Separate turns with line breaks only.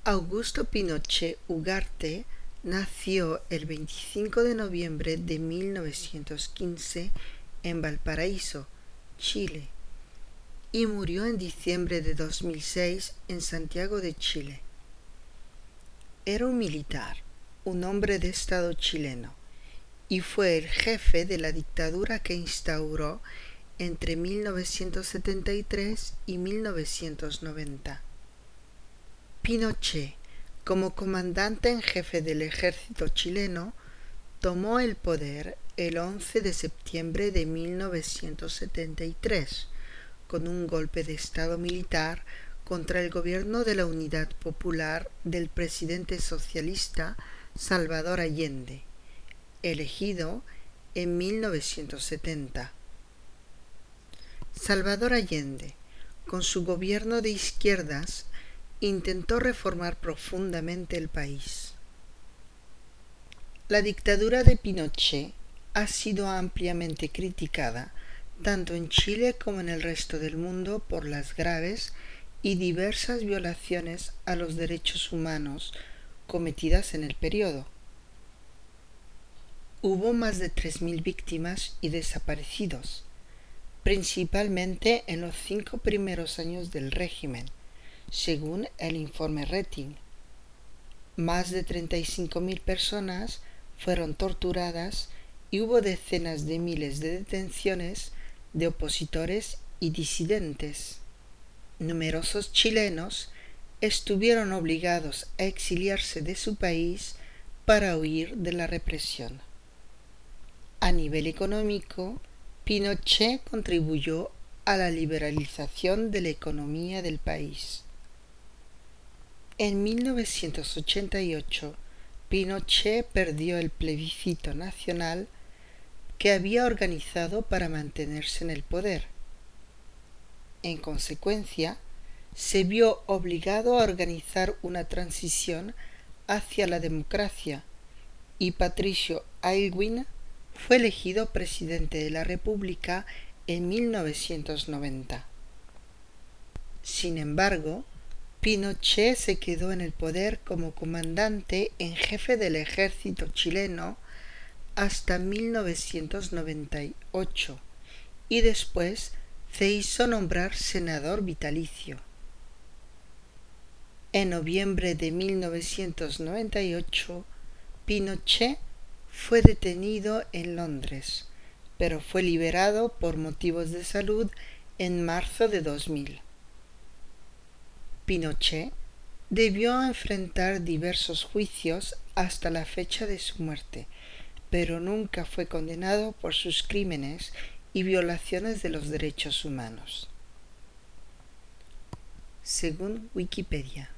Augusto Pinochet Ugarte nació el 25 de noviembre de 1915 en Valparaíso, Chile, y murió en diciembre de 2006 en Santiago de Chile. Era un militar, un hombre de Estado chileno, y fue el jefe de la dictadura que instauró entre 1973 y 1990. Pinochet, como comandante en jefe del ejército chileno, tomó el poder el 11 de septiembre de 1973 con un golpe de estado militar contra el gobierno de la Unidad Popular del presidente socialista Salvador Allende, elegido en 1970. Salvador Allende, con su gobierno de izquierdas, intentó reformar profundamente el país. La dictadura de Pinochet ha sido ampliamente criticada tanto en Chile como en el resto del mundo por las graves y diversas violaciones a los derechos humanos cometidas en el periodo. Hubo más de 3.000 víctimas y desaparecidos, principalmente en los 5 primeros años del régimen, según el informe Rating. Más de 35.000 personas fueron torturadas y hubo decenas de miles de detenciones de opositores y disidentes. Numerosos chilenos estuvieron obligados a exiliarse de su país para huir de la represión. A nivel económico, Pinochet contribuyó a la liberalización de la economía del país. En 1988, Pinochet perdió el plebiscito nacional que había organizado para mantenerse en el poder. En consecuencia, se vio obligado a organizar una transición hacia la democracia y Patricio Aylwin fue elegido presidente de la República en 1990. Sin embargo, Pinochet se quedó en el poder como comandante en jefe del ejército chileno hasta 1998 y después se hizo nombrar senador vitalicio. En noviembre de 1998, Pinochet fue detenido en Londres, pero fue liberado por motivos de salud en marzo de 2000. Pinochet debió enfrentar diversos juicios hasta la fecha de su muerte, pero nunca fue condenado por sus crímenes y violaciones de los derechos humanos. Según Wikipedia.